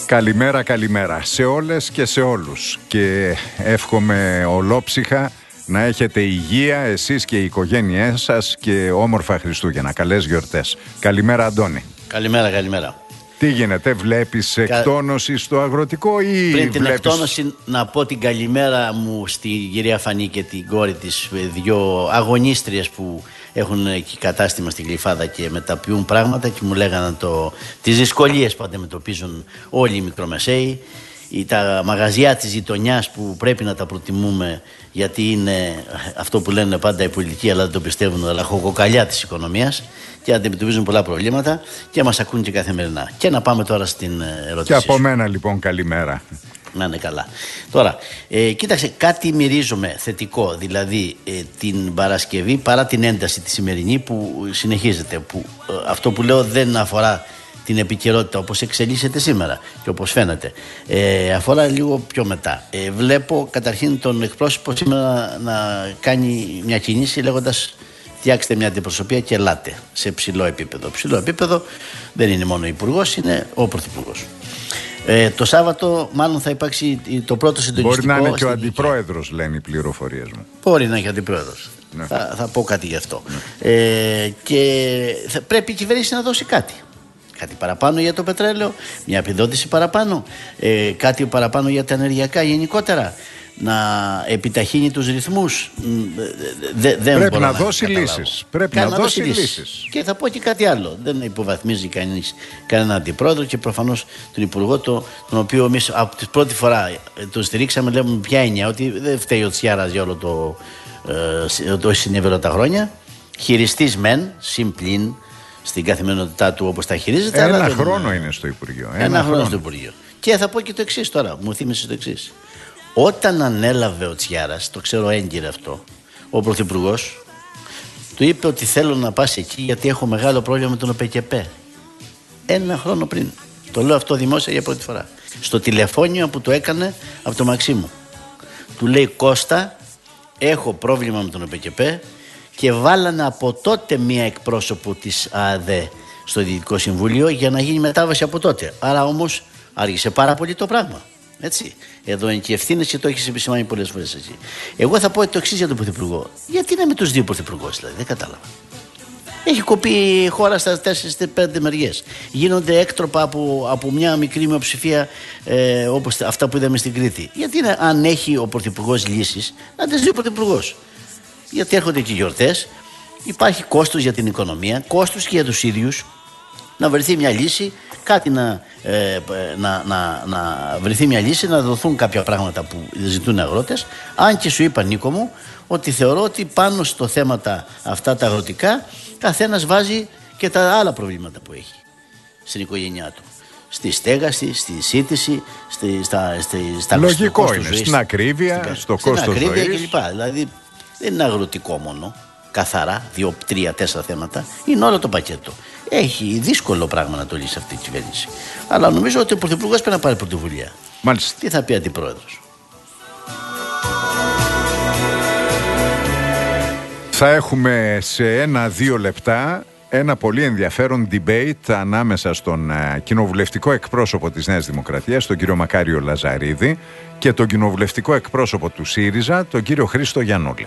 Καλημέρα, καλημέρα σε όλες και σε όλους και εύχομαι ολόψυχα να έχετε υγεία εσείς και οι οικογένειές σας και όμορφα Χριστούγεννα. Καλές γιορτές. Καλημέρα Αντώνη. Καλημέρα, καλημέρα. Τι γίνεται, βλέπεις εκτόνωση στο αγροτικό ή πριν την βλέπεις... εκτόνωση να πω την καλημέρα μου στη κυρία Φανή και την κόρη της, δύο αγωνίστριες που έχουν εκεί κατάστημα στην Γλυφάδα και μεταποιούν πράγματα και μου λέγανε τις δυσκολίες που αντιμετωπίζουν όλοι οι μικρομεσαίοι, τα μαγαζιά της γειτονιάς που πρέπει να τα προτιμούμε γιατί είναι αυτό που λένε πάντα οι πολιτικοί αλλά δεν το πιστεύουν, αλλά χοκοκαλιά της οικονομίας και αντιμετωπίζουν πολλά προβλήματα και μας ακούν και καθημερινά. Και να πάμε τώρα στην ερώτηση. Και από μένα λοιπόν καλημέρα. Να είναι καλά. Τώρα, κοίταξε, κάτι μυρίζομαι θετικό, δηλαδή την Παρασκευή παρά την ένταση τη σημερινή που συνεχίζεται, που αυτό που λέω δεν αφορά την επικαιρότητα όπως εξελίσσεται σήμερα και όπως φαίνεται, αφορά λίγο πιο μετά. Βλέπω καταρχήν τον εκπρόσωπο σήμερα να κάνει μια κίνηση λέγοντας φτιάξτε μια αντιπροσωπεία και ελάτε σε ψηλό επίπεδο. Ψηλό επίπεδο δεν είναι μόνο ο Υπουργός, είναι ο Πρωθυπουργός. Το Σάββατο μάλλον θα υπάρξει το πρώτο συντονιστικό. Μπορεί να είναι και ο αντιπρόεδρος, λένε οι πληροφορίες μου. Μπορεί να είναι και αντιπρόεδρος. Ναι. Θα πω κάτι γι' αυτό. Ναι. Και πρέπει η κυβέρνηση να δώσει κάτι. Κάτι παραπάνω για το πετρέλαιο, μια επιδότηση παραπάνω, κάτι παραπάνω για τα ενεργειακά γενικότερα. Να επιταχύνει τους ρυθμούς. Πρέπει να δώσει λύσεις. Πρέπει να δώσει λύσεις. Και θα πω και κάτι άλλο. Δεν υποβαθμίζει κανείς κανέναν αντιπρόεδρο και προφανώς τον Υπουργό, τον οποίο εμείς από την πρώτη φορά τον στηρίξαμε, λέμε ποια έννοια, ότι δεν φταίει ο Τσιάρας για όλο το συνέβαινο τα χρόνια. Χειριστής μεν, συμπλήν στην καθημερινότητά του όπως τα χειρίζεται. Ένα χρόνο είναι στο Υπουργείο. Ένα χρόνο στο Υπουργείο. Και θα πω και το εξής τώρα, μου θύμισε το εξής. Όταν ανέλαβε ο Τσιάρας, το ξέρω έγκυρα αυτό, ο Πρωθυπουργός του είπε ότι θέλω να πας εκεί γιατί έχω μεγάλο πρόβλημα με τον ΟΠΕΚΕΠΕ. Ένα χρόνο πριν. Το λέω αυτό δημόσια για πρώτη φορά. Στο τηλεφώνιο που το έκανε από το Μαξίμου. Του λέει Κώστα, έχω πρόβλημα με τον ΟΠΕΚΕΠΕ και βάλανε από τότε μία εκπρόσωπο της ΑΑΔΕ στο Διοικητικό Συμβούλιο για να γίνει μετάβαση από τότε. Άρα όμως άργησε πάρα πολύ το πράγμα. Έτσι. Εδώ είναι και ευθύνες και το έχεις επισημάνει πολλές φορές εσύ. Εγώ θα πω το εξής για τον Πρωθυπουργό. Γιατί είναι με τους δύο Πρωθυπουργούς, δηλαδή, δεν κατάλαβα. Έχει κοπεί η χώρα στα 4-5 μεριές. Γίνονται έκτροπα από μια μικρή μειοψηφία όπως αυτά που είδαμε στην Κρήτη. Γιατί αν έχει ο Πρωθυπουργός λύσεις, να τις δει ο Πρωθυπουργός. Γιατί έρχονται και οι γιορτές, υπάρχει κόστος για την οικονομία, κόστος και για τους ίδιους. Να βρεθεί μια λύση, κάτι να βρεθεί μια λύση, να δοθούν κάποια πράγματα που ζητούν οι αγρότες. Αν και σου είπα, Νίκο μου, ότι θεωρώ ότι πάνω στο θέματα αυτά τα αγροτικά καθένας βάζει και τα άλλα προβλήματα που έχει στην οικογένειά του. Στη στέγαση, στη σύντηση, στα λογικό είναι, στην ακρίβεια, στο κόστος ζωής κλπ. Δηλαδή δεν είναι αγροτικό μόνο, καθαρά, 2, 3, 4 θέματα, είναι όλο το πακέτο. Έχει δύσκολο πράγμα να το λύσει αυτή η κυβέρνηση. Αλλά νομίζω ότι ο Πρωθυπουργός πρέπει να πάρει πρωτοβουλία. Μάλιστα. Τι θα πει αντιπρόεδρος. Θα έχουμε σε 1-2 λεπτά ένα πολύ ενδιαφέρον debate ανάμεσα στον κοινοβουλευτικό εκπρόσωπο της Νέας Δημοκρατίας, τον κύριο Μακάριο Λαζαρίδη, και τον κοινοβουλευτικό εκπρόσωπο του ΣΥΡΙΖΑ, τον κύριο Χρήστο Γιαννούλη.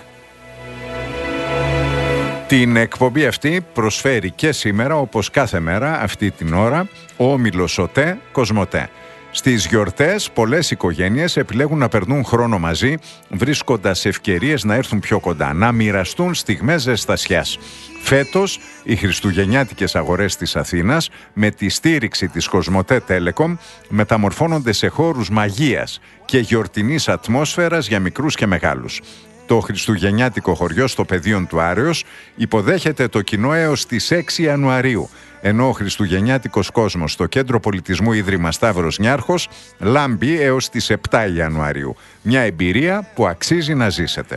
Την εκπομπή αυτή προσφέρει και σήμερα, όπως κάθε μέρα αυτή την ώρα, ο όμιλος ΟΤΕ Κοσμοτέ. Στις γιορτές πολλές οικογένειες επιλέγουν να περνούν χρόνο μαζί, βρίσκοντας ευκαιρίες να έρθουν πιο κοντά, να μοιραστούν στιγμές ζεστασιάς. Φέτος, οι χριστουγεννιάτικες αγορές της Αθήνας, με τη στήριξη της Κοσμοτέ Telecom, μεταμορφώνονται σε χώρους μαγείας και γιορτινής ατμόσφαιρας για μικρούς και μεγάλους. Το χριστουγεννιάτικο χωριό στο πεδίο του Άρεως υποδέχεται το κοινό έως τις 6 Ιανουαρίου, ενώ ο χριστουγεννιάτικος κόσμος στο Κέντρο Πολιτισμού Ίδρυμα Σταύρος Νιάρχος λάμπει έως τις 7 Ιανουαρίου. Μια εμπειρία που αξίζει να ζήσετε.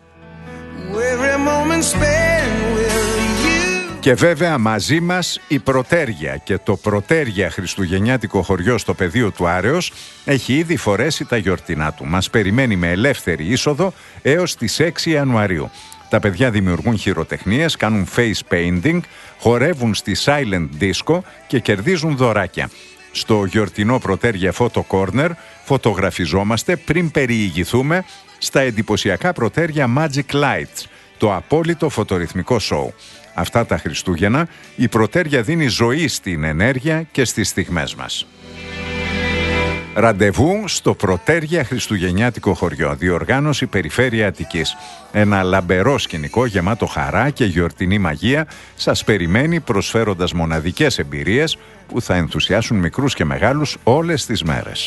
Και βέβαια μαζί μας η Πρωτέργεια, και το Πρωτέργεια χριστουγεννιάτικο χωριό στο πεδίο του Άρεως έχει ήδη φορέσει τα γιορτινά του. Μας περιμένει με ελεύθερη είσοδο έως τις 6 Ιανουαρίου. Τα παιδιά δημιουργούν χειροτεχνίες, κάνουν face painting, χορεύουν στη silent disco και κερδίζουν δωράκια. Στο γιορτινό Πρωτέρια Photo Corner φωτογραφιζόμαστε πριν περιηγηθούμε στα εντυπωσιακά Πρωτέρια Magic Lights, το απόλυτο φωτορυθμικό σοου. Αυτά τα Χριστούγεννα η Πρωτέρια δίνει ζωή στην ενέργεια και στις στιγμές μας. Ραντεβού στο Πρωτέρια Χριστουγεννιάτικο χωριό, διοργάνωση Περιφέρεια Αττικής. Ένα λαμπερό σκηνικό γεμάτο χαρά και γιορτινή μαγεία σας περιμένει, προσφέροντας μοναδικές εμπειρίες που θα ενθουσιάσουν μικρούς και μεγάλους όλες τις μέρες.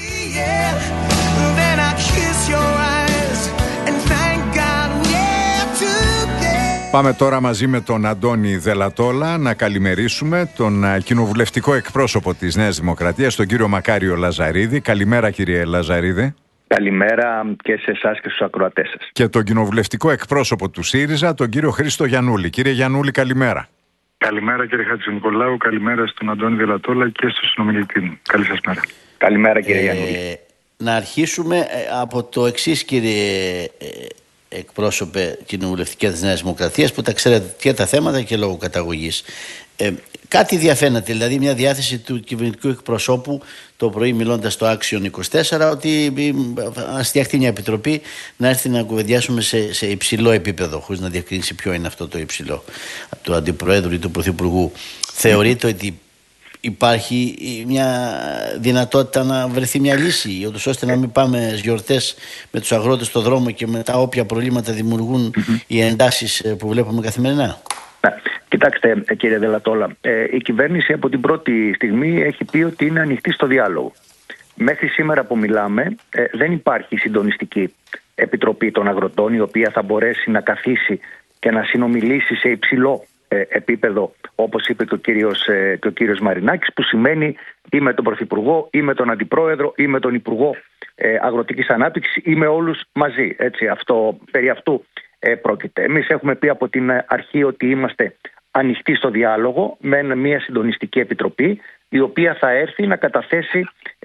Πάμε τώρα μαζί με τον Αντώνη Δελατόλα να καλημερίσουμε τον κοινοβουλευτικό εκπρόσωπο της Νέας Δημοκρατίας, τον κύριο Μακάριο Λαζαρίδη. Καλημέρα, κύριε Λαζαρίδη. Καλημέρα και σε εσάς και στους ακροατές σας. Και τον κοινοβουλευτικό εκπρόσωπο του ΣΥΡΙΖΑ, τον κύριο Χρήστο Γιαννούλη. Κύριε Γιαννούλη, καλημέρα. Καλημέρα, κύριε Χατζηνικολάου. Καλημέρα στον Αντώνη Δελατόλα και στον συνομιλητή μου. Καλή σας μέρα. Καλημέρα, κύριε Γιαννούλη. Να αρχίσουμε από το εξής, κύριε εκπρόσωπε κοινοβουλευτική της Νέας Δημοκρατίας, που τα ξέρετε και τα θέματα και λόγω καταγωγής. Κάτι διαφαίνεται, δηλαδή μια διάθεση του κυβερνητικού εκπροσώπου το πρωί, μιλώντας στο Action 24, ότι να φτιαχτεί μια επιτροπή να έρθει να κουβεντιάσουμε σε υψηλό επίπεδο, χωρίς να διακρίνσει ποιο είναι αυτό το υψηλό, του Αντιπροέδρου ή του Πρωθυπουργού. Θεωρείτε ότι υπάρχει μια δυνατότητα να βρεθεί μια λύση, ούτως ώστε να μην πάμε στις γιορτές με τους αγρότες στο δρόμο και με τα όποια προβλήματα δημιουργούν οι εντάσεις που βλέπουμε καθημερινά? Κοιτάξτε, κύριε Δελατόλα, η κυβέρνηση από την πρώτη στιγμή έχει πει ότι είναι ανοιχτή στο διάλογο. Μέχρι σήμερα που μιλάμε δεν υπάρχει συντονιστική επιτροπή των αγροτών, η οποία θα μπορέσει να καθίσει και να συνομιλήσει σε υψηλό επίπεδο, όπως είπε και ο κύριος Μαρινάκης, που σημαίνει ή με τον Πρωθυπουργό ή με τον Αντιπρόεδρο ή με τον Υπουργό Αγροτικής Ανάπτυξης ή με όλους μαζί. Έτσι, περί αυτού πρόκειται. Εμείς έχουμε πει από την αρχή ότι είμαστε ανοιχτοί στο διάλογο με μια συντονιστική επιτροπή, η οποία θα έρθει να καταθέσει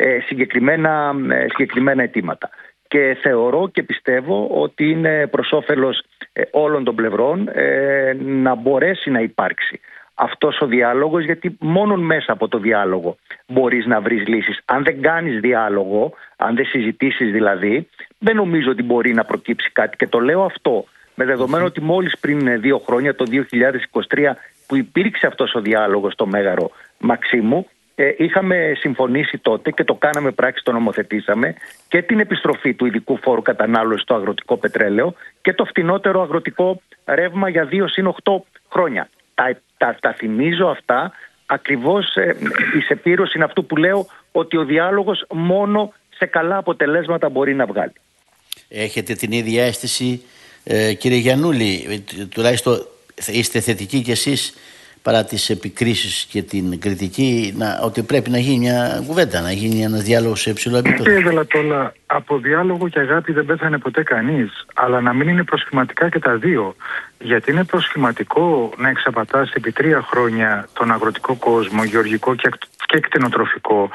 συγκεκριμένα αιτήματα. Και θεωρώ και πιστεύω ότι είναι προς όφελος όλων των πλευρών να μπορέσει να υπάρξει αυτός ο διάλογος, γιατί μόνο μέσα από το διάλογο μπορείς να βρεις λύσεις. Αν δεν κάνεις διάλογο, αν δεν συζητήσεις δηλαδή, δεν νομίζω ότι μπορεί να προκύψει κάτι. Και το λέω αυτό με δεδομένο ότι μόλις πριν 2 χρόνια, το 2023, που υπήρξε αυτός ο διάλογος στο Μέγαρο Μαξίμου, είχαμε συμφωνήσει τότε και το κάναμε πράξη, το νομοθετήσαμε, και την επιστροφή του ειδικού φόρου κατανάλωσης στο αγροτικό πετρέλαιο και το φτηνότερο αγροτικό ρεύμα για 2 συν 8 χρόνια. Τα θυμίζω αυτά ακριβώς εις επίρρωση είναι αυτού που λέω, ότι ο διάλογος μόνο σε καλά αποτελέσματα μπορεί να βγάλει. Έχετε την ίδια αίσθηση, κύριε Γιαννούλη? Τουλάχιστον είστε θετικοί κι εσείς, παρά τις επικρίσεις και την κριτική, ότι πρέπει να γίνει μια κουβέντα, να γίνει ένας διάλογος σε υψηλό επίπεδο? Κύριε Δελατόλα, από διάλογο και αγάπη δεν πέθανε ποτέ κανείς, αλλά να μην είναι προσχηματικά και τα δύο. Γιατί είναι προσχηματικό να εξαπατάς επί 3 χρόνια τον αγροτικό κόσμο, γεωργικό και κτηνοτροφικό,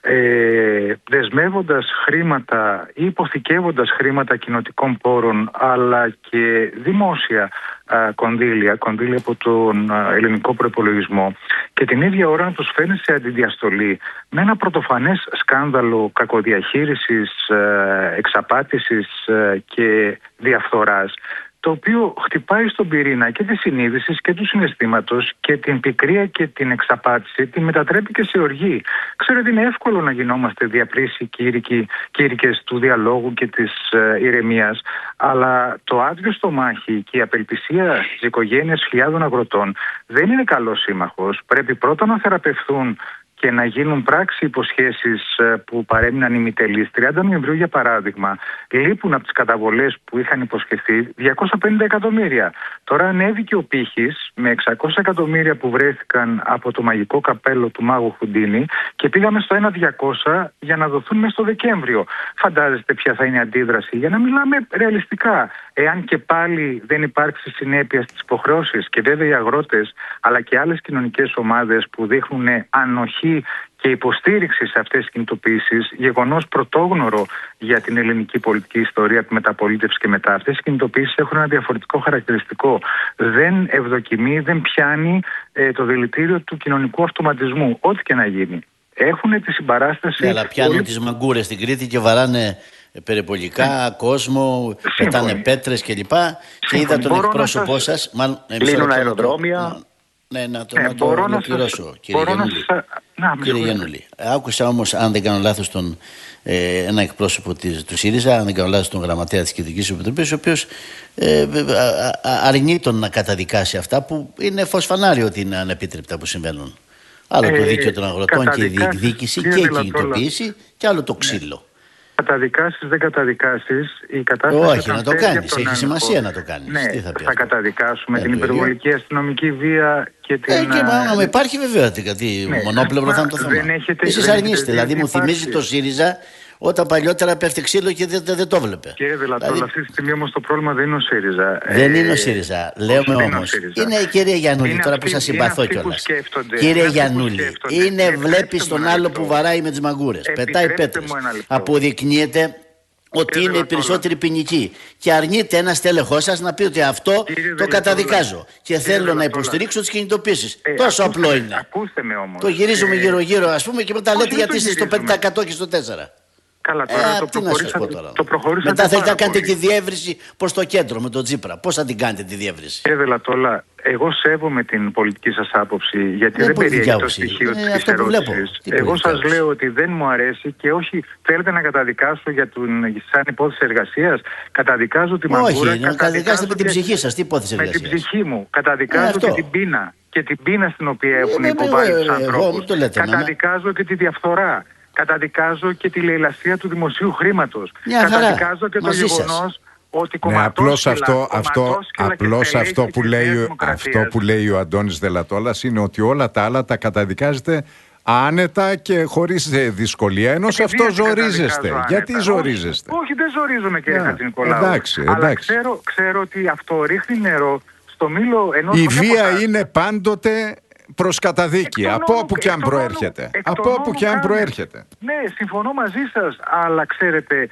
δεσμεύοντας χρήματα ή υποθηκεύοντας χρήματα κοινοτικών πόρων, αλλά και δημόσια κονδύλια από τον ελληνικό προϋπολογισμό, και την ίδια ώρα να τους φέρνει σε αντιδιαστολή με ένα πρωτοφανές σκάνδαλο κακοδιαχείρισης, εξαπάτησης και διαφθοράς, το οποίο χτυπάει στον πυρήνα και της συνείδησης και του συναισθήματος, και την πικρία και την εξαπάτηση τη μετατρέπει και σε οργή. Ξέρετε, είναι εύκολο να γινόμαστε διαπρίσιοι κήρυκες του διαλόγου και της ηρεμίας, αλλά το άδειο στομάχι και η απελπισία της οικογένειας χιλιάδων αγροτών δεν είναι καλός σύμμαχος. Πρέπει πρώτα να θεραπευθούν και να γίνουν πράξη υποσχέσεις που παρέμειναν ημιτελείς. 30 Νοεμβρίου, για παράδειγμα, λείπουν από τις καταβολές που είχαν υποσχεθεί 250 εκατομμύρια. Τώρα ανέβηκε ο πύχης με 600 εκατομμύρια που βρέθηκαν από το μαγικό καπέλο του μάγου Χουντίνη και πήγαμε στο 1.200 για να δοθούν μέσα στο Δεκέμβριο. Φαντάζεστε ποια θα είναι η αντίδραση? Για να μιλάμε ρεαλιστικά, εάν και πάλι δεν υπάρξει συνέπεια στις υποχρεώσεις, και βέβαια οι αγρότες αλλά και άλλες κοινωνικές ομάδες που δείχνουν ανοχή και υποστήριξη σε αυτές τις κινητοποιήσεις, γεγονός πρωτόγνωρο για την ελληνική πολιτική ιστορία, τη μεταπολίτευση και μετά. Αυτές οι κινητοποιήσεις έχουν ένα διαφορετικό χαρακτηριστικό. Δεν ευδοκιμεί, δεν πιάνει το δηλητήριο του κοινωνικού αυτοματισμού, ό,τι και να γίνει. έχουν τη συμπαράσταση. Ναι, αλλά πιάνουν τις μαγκούρες στην Κρήτη και βαράνε περιπολικά, κόσμο, πετάνε πέτρες κλπ. Και είδα τον εκπρόσωπό σας. Κλείνουν αεροδρόμια. Ναι, να το ολοκληρώσω, κύριε Γιαννούλη. Άκουσα όμως, αν δεν κάνω λάθος, ένα εκπρόσωπο του ΣΥΡΙΖΑ, αν δεν κάνω λάθος, τον γραμματέα της Κεντρικής Επιτροπής, ο οποίος αρνεί τον να καταδικάσει αυτά που είναι φως φανάρι ότι είναι ανεπίτρεπτα που συμβαίνουν. Άλλο το δίκαιο των αγροτών και η διεκδίκηση και η κινητοποίηση, και άλλο το ξύλο. Καταδικάσεις, δεν καταδικάσεις, η κατάσταση. Όχι, να το κάνεις. Έχει σημασία να το κάνεις. Ναι, τι θα καταδικάσουμε την υπερβολική αστυνομική βία και την. Και μόνο υπάρχει βέβαια γιατί μονόπλευρο θα είναι το θέμα. Εσείς αρνείστε. Δηλαδή μου θυμίζει το ΣΥΡΙΖΑ όταν παλιότερα πέφτει ξύλο και δεν το βλέπε. Κύριε Δελατόλα, αυτή τη στιγμή όμως το πρόβλημα δεν είναι ο ΣΥΡΙΖΑ. Δεν είναι ο ΣΥΡΙΖΑ. Λέμε όμως. Είναι η κυρία Γιαννούλη, τώρα που σας συμπαθώ κιόλας. Κύριε Γιαννούλη, βλέπει τον άλλο που βαράει με τις μαγκούρες. Πετάει πέτρες. Αποδεικνύεται ότι είναι η περισσότερη ποινική. Και αρνείται ένα στέλεχό σας να πει ότι αυτό το καταδικάζω. Και θέλω να υποστηρίξω τις κινητοποίησεις. Τόσο απλό είναι. Ακούστε με όμως. Το γυρίζουμε γύρω-γύρω, ας πούμε, και μετά λέτε γιατί είστε στο 5% και στο 4%. Καλά, τώρα το προχωρήσατε. Μετά θέλετε να κάνετε και διεύρυνση προς το κέντρο με τον Τσίπρα. Πώς θα την κάνετε τη διεύρυνση? Κύριε Δελατόλα, εγώ σέβομαι την πολιτική σας άποψη, γιατί δεν περιέχει το στοιχείο της ερώτησης. Εγώ σας λέω ότι δεν μου αρέσει και όχι θέλετε να καταδικάσω σαν υπόθεση εργασίας. Καταδικάζω τη μαγκούρα. Όχι, να καταδικάσετε με την ψυχή σας. Τι υπόθεση εργασίας? Με την ψυχή μου. Καταδικάζω και την πείνα. Και την πείνα στην οποία έχουν υποβάλει τους ανθρώπους. Καταδικάζω και τη διαφθορά. Καταδικάζω και τη λαιλασία του δημοσίου χρήματος. Καταδικάζω και το γεγονός ότι απλώς αυτό που λέει ο Αντώνης Δελατόλας είναι ότι όλα τα άλλα τα καταδικάζετε άνετα και χωρίς δυσκολία, ενώ σε αυτό ζορίζεστε. Γιατί ζορίζεστε? Όχι, δεν ζορίζομαι, κύριε Χατζηνικολάου. Εντάξει. Αλλά ξέρω ότι αυτό ρίχνει νερό στο μήλο ενός. Η βία είναι πάντοτε προς καταδίκη, από όπου και αν προέρχεται. Από όπου και αν προέρχεται. Ναι, συμφωνώ μαζί σας, αλλά ξέρετε,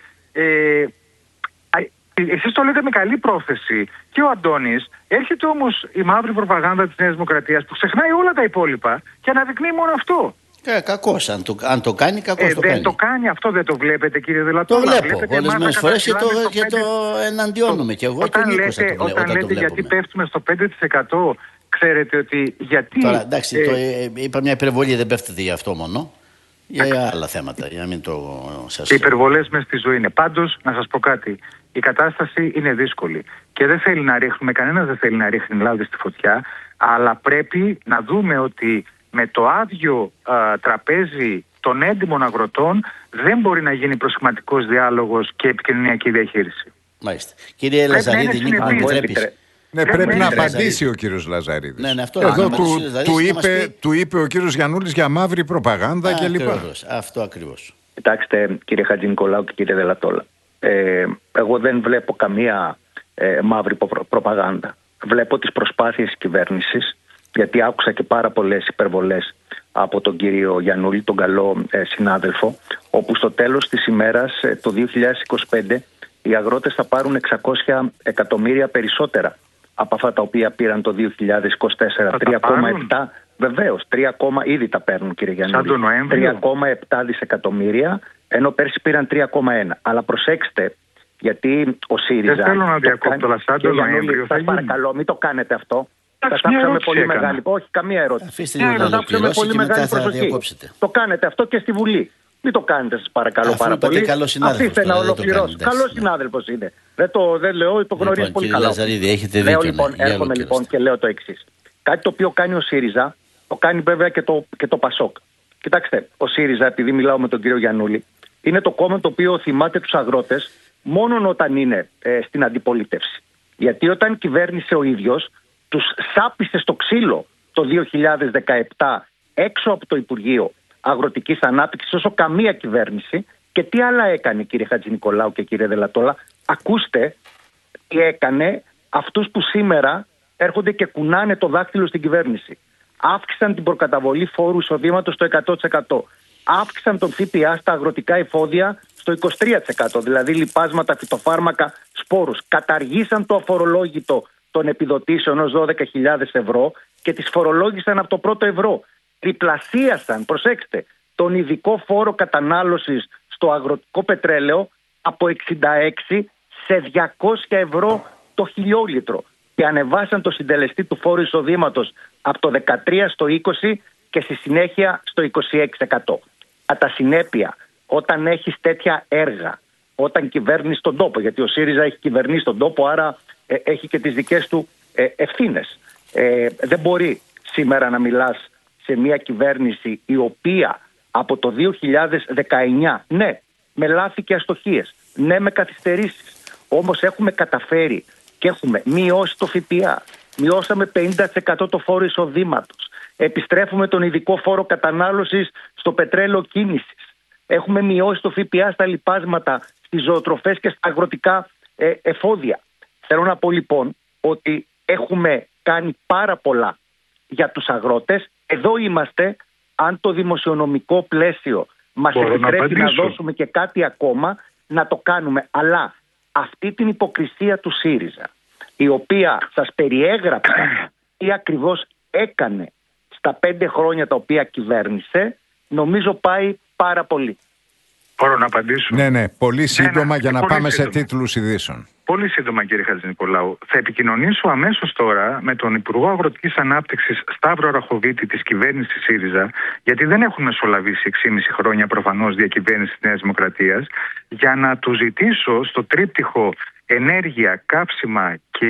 εσείς το λέτε με καλή πρόθεση και ο Αντώνης. Έρχεται όμως η μαύρη προπαγάνδα της Νέας Δημοκρατίας που ξεχνάει όλα τα υπόλοιπα και αναδεικνύει μόνο αυτό. Κακός, αν το κάνει, κακός το κάνει. Δεν το κάνει αυτό, δεν το βλέπετε, κύριε Δελατόλα? Το βλέπω πολλές φορές και το εναντιώνουμε κι εγώ και ο Νίκος θα το βλέπω. Όταν λέτε γιατί πέφτουμε στο 5%, ξέρετε ότι γιατί. Τώρα εντάξει, είπα μια υπερβολή, δεν πέφτεται για αυτό μόνο. Για άλλα θέματα, για να μην το σας. Οι υπερβολές μες στη ζωή είναι. Πάντως, να σας πω κάτι. Η κατάσταση είναι δύσκολη. Και δεν θέλει να ρίχνουμε, κανένας δεν θέλει να ρίχνει λάδι στη φωτιά. Αλλά πρέπει να δούμε ότι με το άδειο τραπέζι των έντιμων αγροτών δεν μπορεί να γίνει προσχηματικός διάλογος και επικοινωνιακή διαχείριση. Μάλιστα. Κύριε Λαζαρίδη, Νίκο, αν επιτρέπεις. Ναι, πρέπει να απαντήσει ο κύριος Λαζαρίδης. Ναι, αυτό εδώ του είπε ο κύριος Γιαννούλης για μαύρη προπαγάνδα κλπ. Αυτό ακριβώς. Κοιτάξτε, κύριε Χατζηνικολάου και κύριε Δελατόλα, εγώ δεν βλέπω καμία μαύρη προπαγάνδα. Βλέπω τις προσπάθειες της κυβέρνησης, γιατί άκουσα και πάρα πολλές υπερβολές από τον κύριο Γιαννούλη, τον καλό συνάδελφο, όπου στο τέλος της ημέρας το 2025 οι αγρότες θα πάρουν 600 εκατομμύρια περισσότερα από αυτά τα οποία πήραν το 2024. 3,7, βεβαίως, ήδη τα παίρνουν, κύριε Γιαννούλη. 3,7 δισεκατομμύρια, ενώ πέρσι πήραν 3,1. Αλλά προσέξτε, γιατί ο ΣΥΡΙΖΑ. Δεν θέλω να διακόπτω, αλλά σαν τον Νοέμβριο. Σας παρακαλώ, μην το κάνετε αυτό. Σας άφησα με πολύ μεγάλη. Όχι, καμία ερώτηση. Αφήστε λίγο να ολοκληρώσει και μετά θα διακόψετε. Το κάνετε αυτό και στη Βουλή. Μην το κάνετε, σας παρακαλώ πάρα πολύ. Αφήστε να ολοκληρώσω. Καλός συνάδελφος είναι. Δεν λέω, το γνωρίζει πολύ καλά. Λέω λοιπόν, έρχομαι λοιπόν και λέω το εξής. Κάτι το οποίο κάνει ο ΣΥΡΙΖΑ, το κάνει βέβαια και το ΠΑΣΟΚ. Κοιτάξτε, ο ΣΥΡΙΖΑ, επειδή μιλάω με τον κύριο Γιαννούλη, είναι το κόμμα το οποίο θυμάται τους αγρότες μόνο όταν είναι στην αντιπολίτευση. Γιατί όταν κυβέρνησε ο ίδιος, τους σάπισε στο ξύλο το 2017 έξω από το Υπουργείο Αγροτικής Ανάπτυξης όσο καμία κυβέρνηση. Και τι άλλα έκανε, κύριε Χατζηνικολάου και κύριε Δελατόλα? Ακούστε τι έκανε αυτούς που σήμερα έρχονται και κουνάνε το δάχτυλο στην κυβέρνηση. Αύξησαν την προκαταβολή φόρου εισοδήματος στο 100%. Αύξησαν τον ΦΠΑ στα αγροτικά εφόδια στο 23%, δηλαδή λιπάσματα, φυτοφάρμακα, σπόρους. Καταργήσαν το αφορολόγητο των επιδοτήσεων ως 12.000 ευρώ και τις φορολόγησαν από το πρώτο ευρώ. Τριπλασίασαν, προσέξτε, τον ειδικό φόρο κατανάλωσης στο αγροτικό πετρέλαιο από 66 σε 200 ευρώ το χιλιόλιτρο και ανεβάσαν το συντελεστή του φόρου εισοδήματος από το 13% στο 20% και στη συνέχεια στο 26%. Κατά συνέπεια, όταν έχεις τέτοια έργα, όταν κυβέρνεις τον τόπο, γιατί ο ΣΥΡΙΖΑ έχει κυβερνήσει τον τόπο, άρα έχει και τις δικές του ευθύνες. Δεν μπορεί σήμερα να μιλάς σε μια κυβέρνηση η οποία από το 2019, ναι, με λάθη και αστοχίες, ναι, με καθυστερήσεις, όμως έχουμε καταφέρει και έχουμε μειώσει το ΦΠΑ, μειώσαμε 50% το φόρο εισοδήματος, επιστρέφουμε τον ειδικό φόρο κατανάλωσης στο πετρέλαιο κίνησης, έχουμε μειώσει το ΦΠΑ στα λιπάσματα, στις ζωοτροφές και στα αγροτικά εφόδια. Θέλω να πω λοιπόν ότι έχουμε κάνει πάρα πολλά για τους αγρότες. Εδώ είμαστε, αν το δημοσιονομικό πλαίσιο μας επιτρέπει να δώσουμε και κάτι ακόμα, να το κάνουμε. Αλλά αυτή την υποκρισία του ΣΥΡΙΖΑ, η οποία σας περιέγραψα τι ακριβώς έκανε στα 5 χρόνια τα οποία κυβέρνησε, νομίζω πάει πάρα πολύ. Μπορώ να απαντήσω? Ναι, πολύ σύντομα για να πάμε σε τίτλους ειδήσεων. Πολύ σύντομα, κύριε Χατζηνικολάου. Θα επικοινωνήσω αμέσως τώρα με τον Υπουργό Αγροτικής Ανάπτυξης Σταύρο Ραχοβίτη της κυβέρνησης ΣΥΡΙΖΑ, γιατί δεν έχουν μεσολαβήσει 6,5 χρόνια προφανώς διακυβέρνηση της Νέας Δημοκρατίας, για να του ζητήσω στο τρίπτυχο ενέργεια, κάψιμα και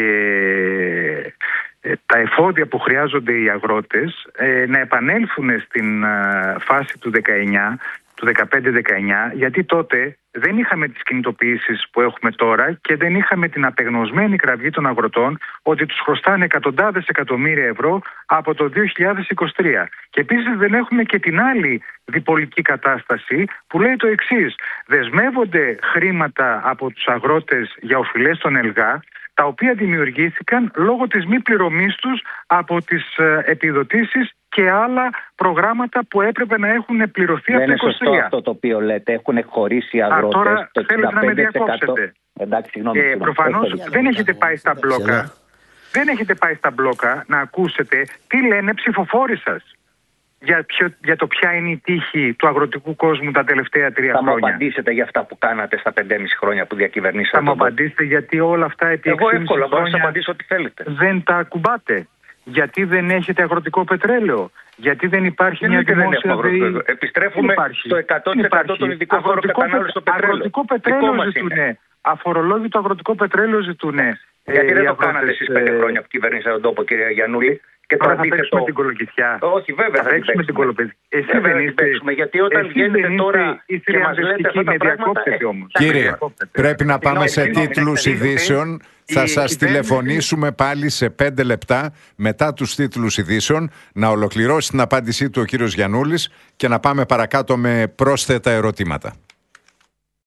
τα εφόδια που χρειάζονται οι αγρότες να επανέλθουν στην φάση του 19. Του 15-19, γιατί τότε δεν είχαμε τις κινητοποιήσεις που έχουμε τώρα και δεν είχαμε την απεγνωσμένη κραυγή των αγροτών ότι τους χρωστάνε εκατοντάδες εκατομμύρια ευρώ από το 2023. Και επίσης δεν έχουμε και την άλλη διπολική κατάσταση που λέει το εξής: δεσμεύονται χρήματα από τους αγρότες για οφειλές των ΕΛΓΑ, τα οποία δημιουργήθηκαν λόγω της μη πληρωμής τους από τις επιδοτήσεις και άλλα προγράμματα που έπρεπε να έχουν πληρωθεί από το 2023. Δεν είναι σωστό αυτό το οποίο λέτε. Έχουν χωρίσει οι αγρότες τώρα το 65%. Να με διακόψετε. Εντάξει, συγγνώμη. Προφανώς δεν έχετε πάει στα μπλόκα. Δεν έχετε πάει στα μπλόκα να ακούσετε τι λένε ψηφοφόροι σας για το ποια είναι η τύχη του αγροτικού κόσμου τα τελευταία 3 χρόνια. Θα μου απαντήσετε για αυτά που κάνατε στα 5,5 χρόνια που διακυβερνήσατε? Θα μου απαντήσετε γιατί όλα αυτά επί 6,5 χρόνια εγώ εύκολα μπορώ να σας απαντήσω ό,τι θέλετε. Δεν τα ακουμπάτε. Γιατί δεν έχετε αγροτικό πετρέλαιο? Γιατί δεν υπάρχει μια δημόσια ΔΕΗ? Επιστρέφουμε στο 100% των ειδικών φόρων κατανάλωσης στο πετρέλαιο. Αγροτικό πετρέλαιο ζητούνε. Αφορολόγητο αγροτικό πετρέλαιο ζητούνε. Γιατί δεν το κάνατε εσείς 5 χρόνια που κυβερνήσατε τον τόπο, κύριε Γιαννούλη? Και τώρα θα παίξουμε την κολοκυθιά. Όχι, βέβαια θα παίξουμε την κολοκυθιά. Εσύ δεν είστε. Γιατί όταν βγαίνετε τώρα και μας λέτε αυτά τα πράγματα... Κύριε, πρέπει να πάμε σε τίτλους ειδήσεων. Θα σας τηλεφωνήσουμε πάλι σε 5 λεπτά μετά τους τίτλους ειδήσεων να ολοκληρώσει την απάντησή του ο κύριος Γιαννούλης και να πάμε παρακάτω με πρόσθετα ερωτήματα.